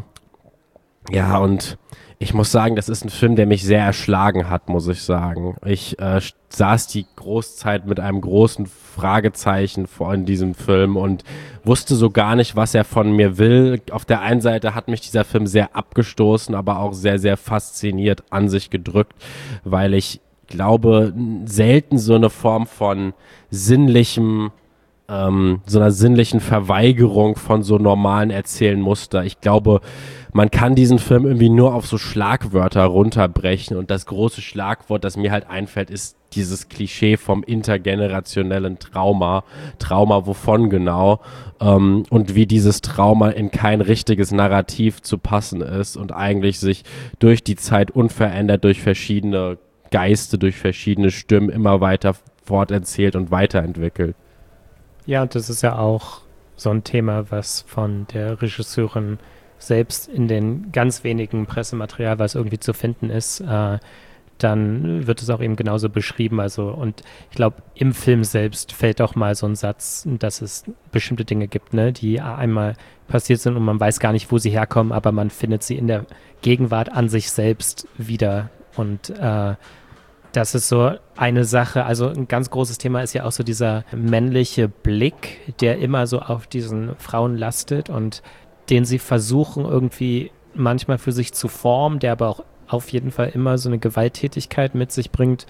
ja, und ich muss sagen, das ist ein Film, der mich sehr erschlagen hat, muss ich sagen. Ich äh, saß die Großzeit mit einem großen Fragezeichen vor in diesem Film und wusste so gar nicht, was er von mir will. Auf der einen Seite hat mich dieser Film sehr abgestoßen, aber auch sehr, sehr fasziniert an sich gedrückt, weil ich glaube, selten so eine Form von sinnlichem Ähm, so einer sinnlichen Verweigerung von so normalen Erzählenmuster. Ich glaube, man kann diesen Film irgendwie nur auf so Schlagwörter runterbrechen und das große Schlagwort, das mir halt einfällt, ist dieses Klischee vom intergenerationellen Trauma. Trauma wovon genau? Ähm, und wie dieses Trauma in kein richtiges Narrativ zu passen ist und eigentlich sich durch die Zeit unverändert, durch verschiedene Geiste, durch verschiedene Stimmen immer weiter forterzählt und weiterentwickelt. Ja, und das ist ja auch so ein Thema, was von der Regisseurin selbst in den ganz wenigen Pressematerial, was irgendwie zu finden ist, äh, dann wird es auch eben genauso beschrieben. Also, und ich glaube, im Film selbst fällt auch mal so ein Satz, dass es bestimmte Dinge gibt, ne, die einmal passiert sind und man weiß gar nicht, wo sie herkommen, aber man findet sie in der Gegenwart an sich selbst wieder. Und äh, das ist so eine Sache, also ein ganz großes Thema ist ja auch so dieser männliche Blick, der immer so auf diesen Frauen lastet und den sie versuchen irgendwie manchmal für sich zu formen, der aber auch auf jeden Fall immer so eine Gewalttätigkeit mit sich bringt.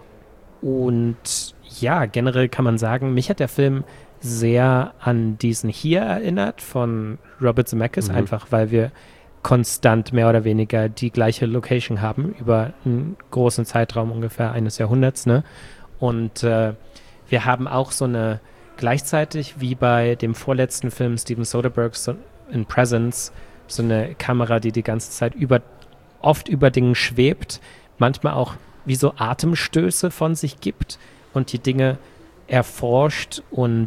Und ja, generell kann man sagen, mich hat der Film sehr an diesen hier erinnert von Robert Zemeckis, mhm. einfach weil wir konstant mehr oder weniger die gleiche Location haben über einen großen Zeitraum ungefähr eines Jahrhunderts, ne? Und äh, wir haben auch so eine, gleichzeitig wie bei dem vorletzten Film Steven Soderberghs so in Presence, so eine Kamera, die die ganze Zeit über, oft über Dingen schwebt, manchmal auch wie so Atemstöße von sich gibt und die Dinge erforscht, und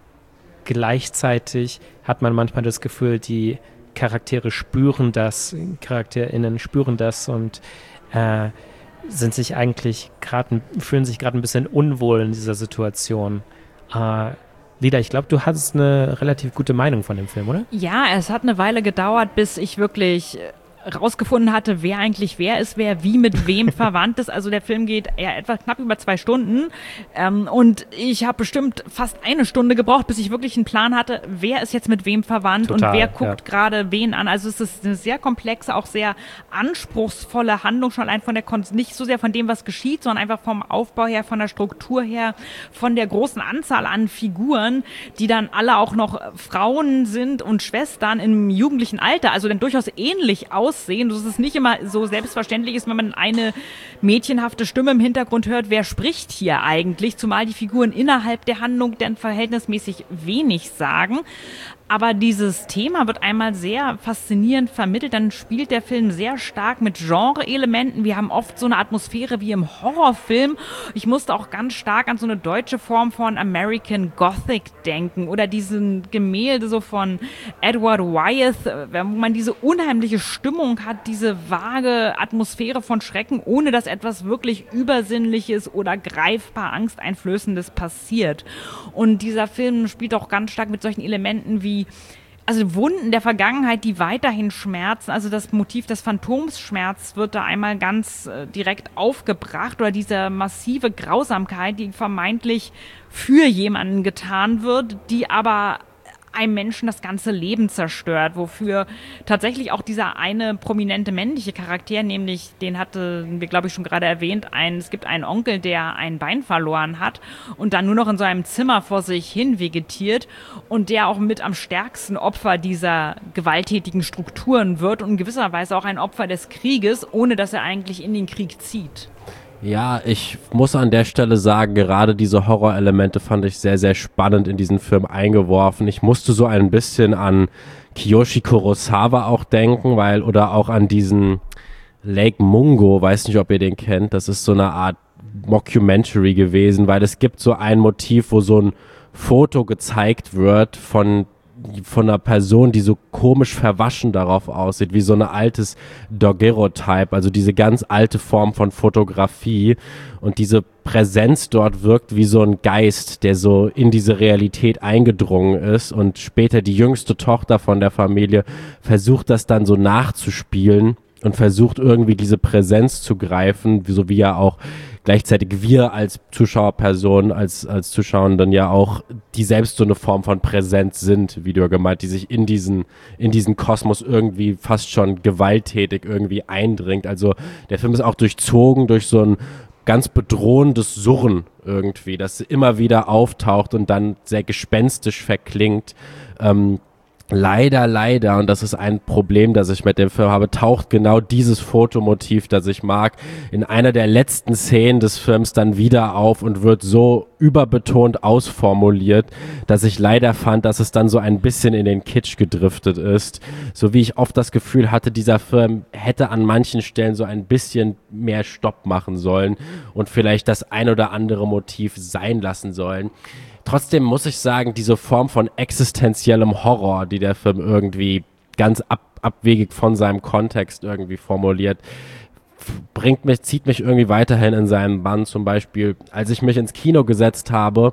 gleichzeitig hat man manchmal das Gefühl, die Charaktere spüren das, CharakterInnen spüren das und äh, sind sich eigentlich gerade, fühlen sich gerade ein bisschen unwohl in dieser Situation. Äh, Lida, ich glaube, du hattest eine relativ gute Meinung von dem Film, oder? Ja, es hat eine Weile gedauert, bis ich wirklich rausgefunden hatte, wer eigentlich wer ist, wer wie mit wem verwandt ist. Also der Film geht ja etwa knapp über zwei Stunden ähm, und ich habe bestimmt fast eine Stunde gebraucht, bis ich wirklich einen Plan hatte, wer ist jetzt mit wem verwandt. Total, und wer guckt ja. gerade wen an. Also es ist eine sehr komplexe, auch sehr anspruchsvolle Handlung, schon allein von der Kon- nicht so sehr von dem, was geschieht, sondern einfach vom Aufbau her, von der Struktur her, von der großen Anzahl an Figuren, die dann alle auch noch Frauen sind und Schwestern im jugendlichen Alter, also dann durchaus ähnlich aus sehen, dass es nicht immer so selbstverständlich ist, wenn man eine mädchenhafte Stimme im Hintergrund hört, wer spricht hier eigentlich, zumal die Figuren innerhalb der Handlung dann verhältnismäßig wenig sagen. Aber dieses Thema wird einmal sehr faszinierend vermittelt, dann spielt der Film sehr stark mit Genre-Elementen. Wir haben oft so eine Atmosphäre wie im Horrorfilm. Ich musste auch ganz stark an so eine deutsche Form von American Gothic denken oder diesen Gemälde so von Edward Wyeth, wo man diese unheimliche Stimmung hat, diese vage Atmosphäre von Schrecken, ohne dass etwas wirklich Übersinnliches oder greifbar Angsteinflößendes passiert. Und dieser Film spielt auch ganz stark mit solchen Elementen wie also Wunden der Vergangenheit, die weiterhin schmerzen. Also das Motiv des Phantomsschmerz wird da einmal ganz äh, direkt aufgebracht, oder diese massive Grausamkeit, die vermeintlich für jemanden getan wird, die aber einem Menschen das ganze Leben zerstört, wofür tatsächlich auch dieser eine prominente männliche Charakter, nämlich, den hatten wir, glaube ich, schon gerade erwähnt, ein, es gibt einen Onkel, der ein Bein verloren hat und dann nur noch in so einem Zimmer vor sich hin vegetiert und der auch mit am stärksten Opfer dieser gewalttätigen Strukturen wird und in gewisser Weise auch ein Opfer des Krieges, ohne dass er eigentlich in den Krieg zieht. Ja, ich muss an der Stelle sagen, gerade diese Horrorelemente fand ich sehr, sehr spannend in diesen Film eingeworfen. Ich musste so ein bisschen an Kiyoshi Kurosawa auch denken, weil, oder auch an diesen Lake Mungo, weiß nicht, ob ihr den kennt, das ist so eine Art Mockumentary gewesen, weil es gibt so ein Motiv, wo so ein Foto gezeigt wird von von einer Person, die so komisch verwaschen darauf aussieht, wie so ein altes Daguerreotype, also diese ganz alte Form von Fotografie, und diese Präsenz dort wirkt wie so ein Geist, der so in diese Realität eingedrungen ist, und später die jüngste Tochter von der Familie versucht das dann so nachzuspielen und versucht irgendwie diese Präsenz zu greifen, so wie ja auch gleichzeitig wir als Zuschauerpersonen, als, als Zuschauenden ja auch, die selbst so eine Form von Präsenz sind, wie du ja gemeint, die sich in diesen, in diesen Kosmos irgendwie fast schon gewalttätig irgendwie eindringt. Also der Film ist auch durchzogen durch so ein ganz bedrohendes Surren irgendwie, das immer wieder auftaucht und dann sehr gespenstisch verklingt. Ähm, Leider, leider, und das ist ein Problem, das ich mit dem Film habe, taucht genau dieses Fotomotiv, das ich mag, in einer der letzten Szenen des Films dann wieder auf und wird so überbetont ausformuliert, dass ich leider fand, dass es dann so ein bisschen in den Kitsch gedriftet ist. So wie ich oft das Gefühl hatte, dieser Film hätte an manchen Stellen so ein bisschen mehr Stopp machen sollen und vielleicht das ein oder andere Motiv sein lassen sollen. Trotzdem muss ich sagen, diese Form von existenziellem Horror, die der Film irgendwie ganz ab, abwegig von seinem Kontext irgendwie formuliert, bringt mich, zieht mich irgendwie weiterhin in seinen Bann. Zum Beispiel, als ich mich ins Kino gesetzt habe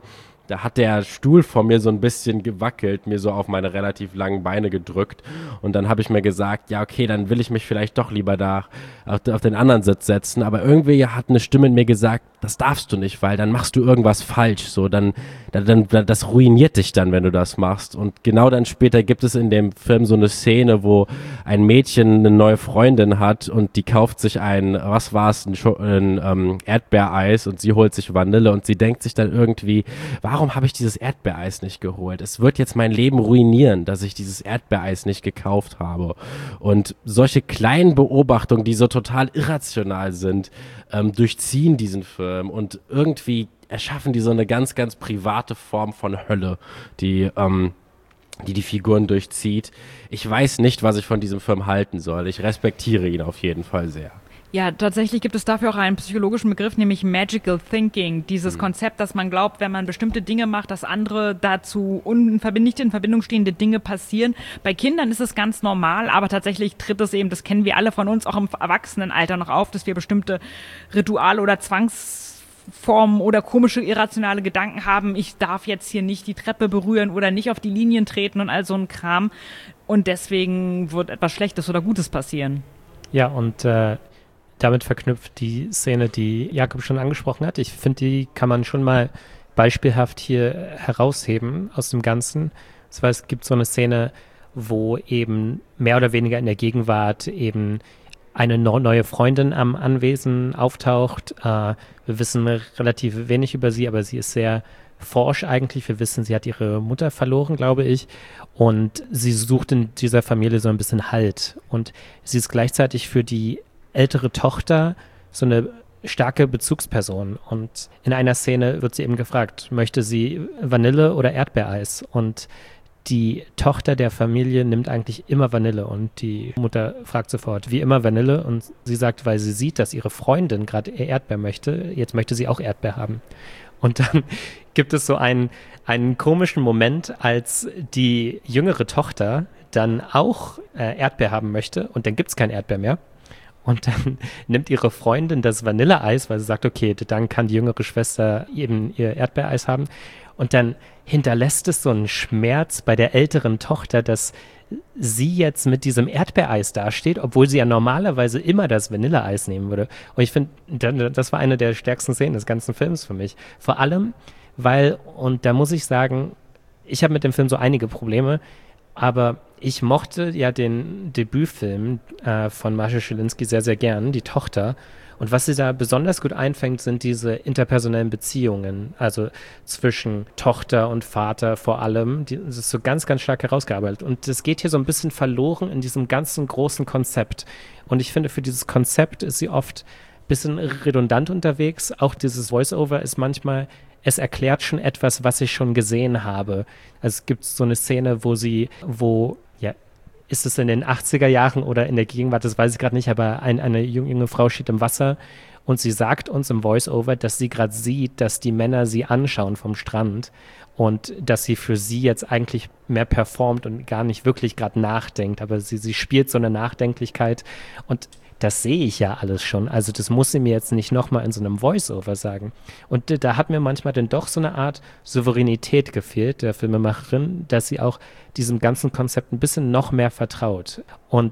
Da hat der Stuhl vor mir so ein bisschen gewackelt, mir so auf meine relativ langen Beine gedrückt. Und dann habe ich mir gesagt, ja okay, dann will ich mich vielleicht doch lieber da auf, auf den anderen Sitz setzen. Aber irgendwie hat eine Stimme in mir gesagt, das darfst du nicht, weil dann machst du irgendwas falsch. So, dann, dann, dann das ruiniert dich dann, wenn du das machst. Und genau dann später gibt es in dem Film so eine Szene, wo ein Mädchen eine neue Freundin hat und die kauft sich ein, was war es, ein, Scho- ein ähm, Erdbeereis und sie holt sich Vanille und sie denkt sich dann irgendwie, warum habe ich dieses Erdbeereis nicht geholt? Es wird jetzt mein Leben ruinieren, dass ich dieses Erdbeereis nicht gekauft habe. Und solche kleinen Beobachtungen, die so total irrational sind, ähm, durchziehen diesen Film und irgendwie erschaffen die so eine ganz, ganz private Form von Hölle, die ähm, die die Figuren durchzieht. Ich weiß nicht, was ich von diesem Film halten soll. Ich respektiere ihn auf jeden Fall sehr. Ja, tatsächlich gibt es dafür auch einen psychologischen Begriff, nämlich Magical Thinking. Dieses mhm. Konzept, dass man glaubt, wenn man bestimmte Dinge macht, dass andere dazu unverbind- nicht in Verbindung stehende Dinge passieren. Bei Kindern ist es ganz normal, aber tatsächlich tritt es eben, das kennen wir alle von uns, auch im Erwachsenenalter noch auf, dass wir bestimmte Rituale oder Zwangsformen oder komische, irrationale Gedanken haben. Ich darf jetzt hier nicht die Treppe berühren oder nicht auf die Linien treten und all so ein Kram. Und deswegen wird etwas Schlechtes oder Gutes passieren. Ja, und äh damit verknüpft die Szene, die Jakob schon angesprochen hat. Ich finde, die kann man schon mal beispielhaft hier herausheben aus dem Ganzen. Das heißt, es gibt so eine Szene, wo eben mehr oder weniger in der Gegenwart eben eine no- neue Freundin am Anwesen auftaucht. Äh, wir wissen relativ wenig über sie, aber sie ist sehr forsch eigentlich. Wir wissen, sie hat ihre Mutter verloren, glaube ich. Und sie sucht in dieser Familie so ein bisschen Halt. Und sie ist gleichzeitig für die ältere Tochter so eine starke Bezugsperson. Und in einer Szene wird sie eben gefragt, möchte sie Vanille oder Erdbeereis? Und die Tochter der Familie nimmt eigentlich immer Vanille und die Mutter fragt sofort, wie immer Vanille? Und sie sagt, weil sie sieht, dass ihre Freundin gerade Erdbeer möchte, jetzt möchte sie auch Erdbeer haben. Und dann gibt es so einen, einen komischen Moment, als die jüngere Tochter dann auch äh, Erdbeer haben möchte und dann gibt es kein Erdbeer mehr. Und dann nimmt ihre Freundin das Vanilleeis, weil sie sagt, okay, dann kann die jüngere Schwester eben ihr Erdbeereis haben. Und dann hinterlässt es so einen Schmerz bei der älteren Tochter, dass sie jetzt mit diesem Erdbeereis dasteht, obwohl sie ja normalerweise immer das Vanilleeis nehmen würde. Und ich finde, das war eine der stärksten Szenen des ganzen Films für mich. Vor allem, weil, und da muss ich sagen, ich habe mit dem Film so einige Probleme, aber ich mochte ja den Debütfilm äh, von Mascha Schilinski sehr, sehr gern, Die Tochter. Und was sie da besonders gut einfängt, sind diese interpersonellen Beziehungen, also zwischen Tochter und Vater vor allem. Die, das ist so ganz, ganz stark herausgearbeitet. Und das geht hier so ein bisschen verloren in diesem ganzen großen Konzept. Und ich finde, für dieses Konzept ist sie oft ein bisschen redundant unterwegs. Auch dieses Voice-Over ist manchmal, es erklärt schon etwas, was ich schon gesehen habe. Also es gibt so eine Szene, wo sie, wo, ja, ist es in den achtziger Jahren oder in der Gegenwart, das weiß ich gerade nicht, aber ein, eine junge Frau steht im Wasser und sie sagt uns im Voice-Over, dass sie gerade sieht, dass die Männer sie anschauen vom Strand und dass sie für sie jetzt eigentlich mehr performt und gar nicht wirklich gerade nachdenkt, aber sie, sie spielt so eine Nachdenklichkeit und das sehe ich ja alles schon. Also das muss sie mir jetzt nicht nochmal in so einem Voice-Over sagen. Und äh, da hat mir manchmal dann doch so eine Art Souveränität gefehlt, der Filmemacherin, dass sie auch diesem ganzen Konzept ein bisschen noch mehr vertraut. Und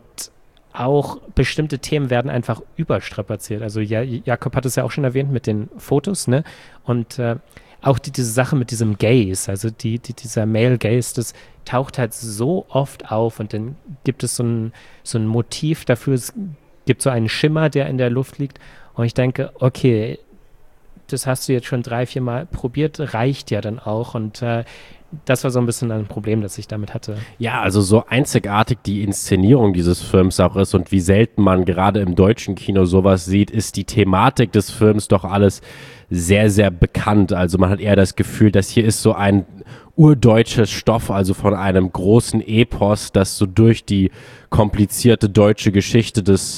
auch bestimmte Themen werden einfach überstrapaziert. Also ja, Jakob hat es ja auch schon erwähnt mit den Fotos, ne? Und äh, auch die, diese Sache mit diesem Gaze, also die, die, dieser Male Gaze, das taucht halt so oft auf und dann gibt es so ein, so ein Motiv dafür, es gibt so einen Schimmer, der in der Luft liegt und ich denke, okay, das hast du jetzt schon drei, vier Mal probiert, reicht ja dann auch und äh, das war so ein bisschen ein Problem, das ich damit hatte. Ja, also so einzigartig die Inszenierung dieses Films auch ist und wie selten man gerade im deutschen Kino sowas sieht, ist die Thematik des Films doch alles sehr, sehr bekannt. Also man hat eher das Gefühl, dass hier ist so ein urdeutsches Stoff, also von einem großen Epos, das so durch die komplizierte deutsche Geschichte des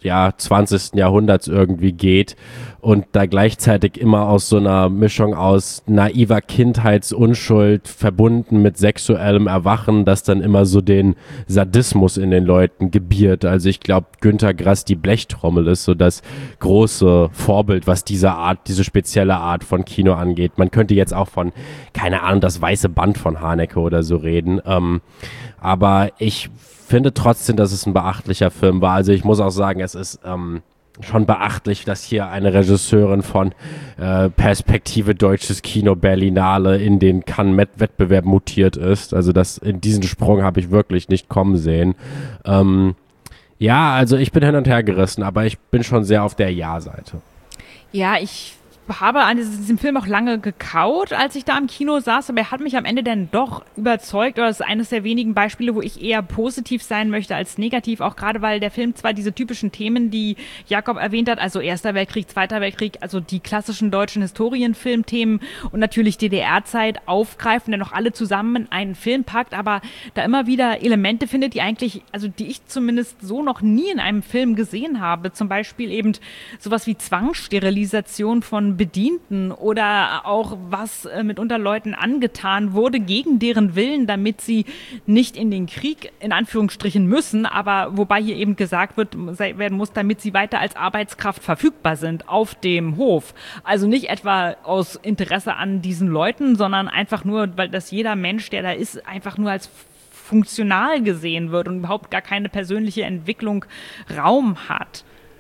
ja, zwanzigsten Jahrhunderts irgendwie geht und da gleichzeitig immer aus so einer Mischung aus naiver Kindheitsunschuld verbunden mit sexuellem Erwachen, das dann immer so den Sadismus in den Leuten gebiert. Also ich glaube, Günter Grass, die Blechtrommel ist so das große Vorbild, was diese Art, diese spezielle Art von Kino angeht. Man könnte jetzt auch von, keine Ahnung, das weiße Band von Haneke oder so reden. Ähm, aber ich finde trotzdem, dass es ein beachtlicher Film war. Also ich muss auch sagen, es ist ähm, schon beachtlich, dass hier eine Regisseurin von äh, Perspektive Deutsches Kino Berlinale in den Cannes-Wettbewerb mutiert ist. Also das, in diesen Sprung habe ich wirklich nicht kommen sehen. Ähm, ja, also ich bin hin und her gerissen, aber ich bin schon sehr auf der Ja-Seite. Ja, ich habe an diesem Film auch lange gekaut, als ich da im Kino saß, aber er hat mich am Ende dann doch überzeugt, oder das ist eines der wenigen Beispiele, wo ich eher positiv sein möchte als negativ, auch gerade weil der Film zwar diese typischen Themen, die Jakob erwähnt hat, also Erster Weltkrieg, Zweiter Weltkrieg, also die klassischen deutschen Historienfilmthemen und natürlich D D R-Zeit aufgreift und dann noch alle zusammen in einen Film packt, aber da immer wieder Elemente findet, die eigentlich, also die ich zumindest so noch nie in einem Film gesehen habe, zum Beispiel eben sowas wie Zwangssterilisation von Bedienten oder auch was äh, mitunter Leuten angetan wurde gegen deren Willen, damit sie nicht in den Krieg in Anführungsstrichen müssen, aber wobei hier eben gesagt wird, werden muss, damit sie weiter als Arbeitskraft verfügbar sind auf dem Hof. Also nicht etwa aus Interesse an diesen Leuten, sondern einfach nur, weil das jeder Mensch, der da ist, einfach nur als funktional gesehen wird und überhaupt gar keine persönliche Entwicklung Raum hat.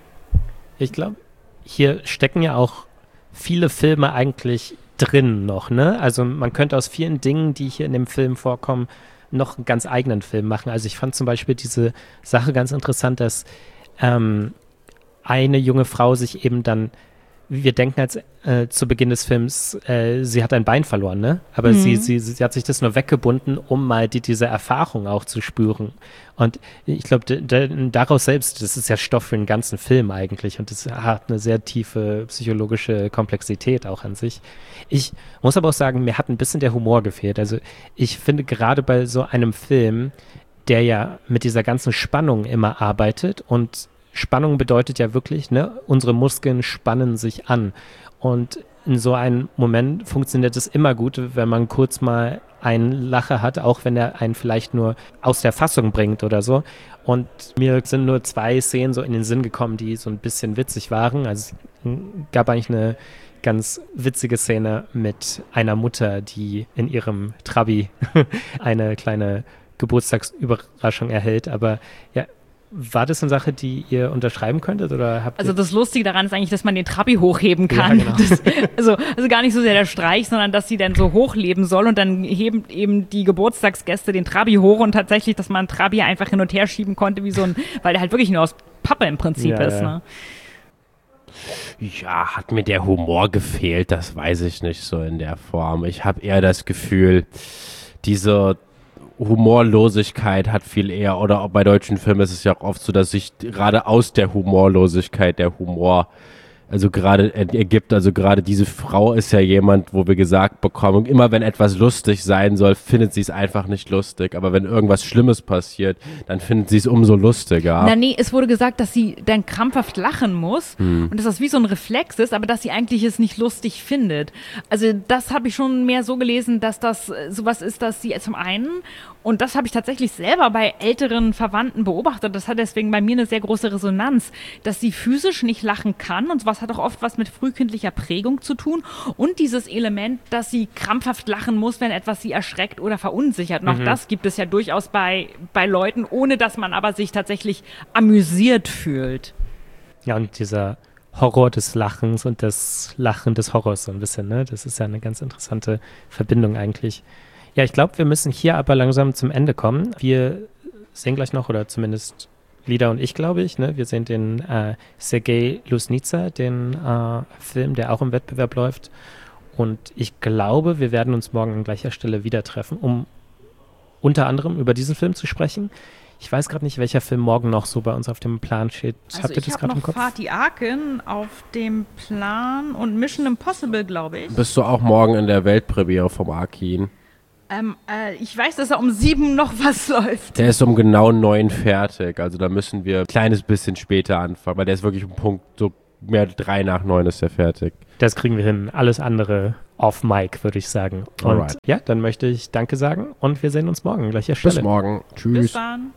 Ich glaube, hier stecken ja auch viele Filme eigentlich drin noch, ne? Also man könnte aus vielen Dingen, die hier in dem Film vorkommen, noch einen ganz eigenen Film machen. Also ich fand zum Beispiel diese Sache ganz interessant, dass ähm, eine junge Frau sich eben dann, wir denken als äh, zu Beginn des Films, äh, sie hat ein Bein verloren, ne? Aber mhm. sie, sie, sie hat sich das nur weggebunden, um mal die, diese Erfahrung auch zu spüren. Und ich glaube, daraus selbst, das ist ja Stoff für einen ganzen Film eigentlich und das hat eine sehr tiefe psychologische Komplexität auch an sich. Ich muss aber auch sagen, mir hat ein bisschen der Humor gefehlt. Also ich finde gerade bei so einem Film, der ja mit dieser ganzen Spannung immer arbeitet und Spannung bedeutet ja wirklich, ne, unsere Muskeln spannen sich an. Und in so einem Moment funktioniert es immer gut, wenn man kurz mal einen Lacher hat, auch wenn er einen vielleicht nur aus der Fassung bringt oder so. Und mir sind nur zwei Szenen so in den Sinn gekommen, die so ein bisschen witzig waren. Also es gab eigentlich eine ganz witzige Szene mit einer Mutter, die in ihrem Trabi eine kleine Geburtstagsüberraschung erhält. Aber ja, war das eine Sache, die ihr unterschreiben könntet? Oder habt also ihr das Lustige daran ist eigentlich, dass man den Trabi hochheben kann. Ja, genau. das, also, also gar nicht so sehr der Streich, sondern dass sie dann so hochleben soll und dann heben eben die Geburtstagsgäste den Trabi hoch und tatsächlich, dass man Trabi einfach hin und her schieben konnte, wie so ein, weil der halt wirklich nur aus Pappe im Prinzip ja, ist. Ne? Ja, hat mir der Humor gefehlt, das weiß ich nicht so in der Form. Ich habe eher das Gefühl, diese Humorlosigkeit hat viel eher, oder auch bei deutschen Filmen ist es ja auch oft so, dass sich gerade aus der Humorlosigkeit der Humor also gerade ergibt. Also gerade diese Frau ist ja jemand, wo wir gesagt bekommen, immer wenn etwas lustig sein soll, findet sie es einfach nicht lustig. Aber wenn irgendwas Schlimmes passiert, dann findet sie es umso lustiger. Na nee, es wurde gesagt, dass sie dann krampfhaft lachen muss hm. und dass das wie so ein Reflex ist, aber dass sie eigentlich es nicht lustig findet. Also das habe ich schon mehr so gelesen, dass das sowas ist, dass sie zum einen, und das habe ich tatsächlich selber bei älteren Verwandten beobachtet, das hat deswegen bei mir eine sehr große Resonanz, dass sie physisch nicht lachen kann und sowas hat auch oft was mit frühkindlicher Prägung zu tun und dieses Element, dass sie krampfhaft lachen muss, wenn etwas sie erschreckt oder verunsichert. Und auch mhm. das gibt es ja durchaus bei, bei Leuten, ohne dass man aber sich tatsächlich amüsiert fühlt. Ja, und dieser Horror des Lachens und das Lachen des Horrors so ein bisschen, ne? Das ist ja eine ganz interessante Verbindung eigentlich. Ja, ich glaube, wir müssen hier aber langsam zum Ende kommen. Wir sehen gleich noch, oder zumindest Lida und ich, glaube ich, ne? Wir sehen den äh, Sergei Lusnitsa, den äh, Film, der auch im Wettbewerb läuft. Und ich glaube, wir werden uns morgen an gleicher Stelle wieder treffen, um unter anderem über diesen Film zu sprechen. Ich weiß gerade nicht, welcher Film morgen noch so bei uns auf dem Plan steht. Also Habt ihr das gerade im Kopf? Ich habe noch Fatih Akin auf dem Plan und Mission Impossible, glaube ich. Bist du auch morgen in der Weltpremiere vom Akin? Ähm, äh, ich weiß, dass er um sieben noch was läuft. Der ist um genau neun fertig. Also da müssen wir ein kleines bisschen später anfangen, weil der ist wirklich um Punkt so mehr drei nach neun ist er fertig. Das kriegen wir hin. Alles andere off Mic, würde ich sagen. Und Alright. ja, dann möchte ich Danke sagen und wir sehen uns morgen. Gleicher Stelle. Bis morgen. Tschüss. Bis dann.